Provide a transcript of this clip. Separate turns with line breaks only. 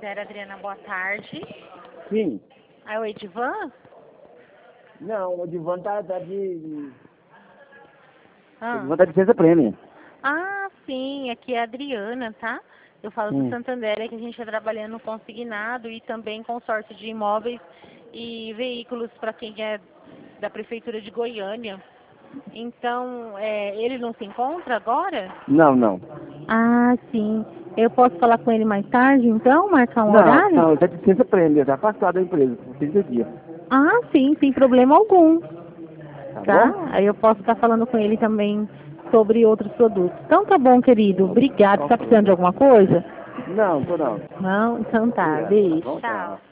Santander, Adriana, boa tarde.
Sim.
É o Edivan?
Não, o Edivan tá de...
Ah.
O Edivan tá de licença prêmio.
Ah, sim, aqui é a Adriana, tá? Eu falo do Santander, é que a gente está trabalhando consignado e também consórcio de imóveis e veículos para quem é da Prefeitura de Goiânia. Então, ele não se encontra agora?
Não, não.
Ah, sim. Eu posso falar com ele mais tarde, então? Marcar um
Não,
horário?
não, ele tá de licença prêmio, tá afastado da empresa, por 30 dias.
Ah, sim, sem problema algum.
Tá
Tá?
bom?
Aí eu posso estar falando com ele também sobre outros produtos. Então tá bom, querido. Obrigado. Tá precisando de alguma coisa?
Não, tô não.
Não? Então tá.
Obrigado. Tá
Beijo.
bom,
Tchau.
tchau.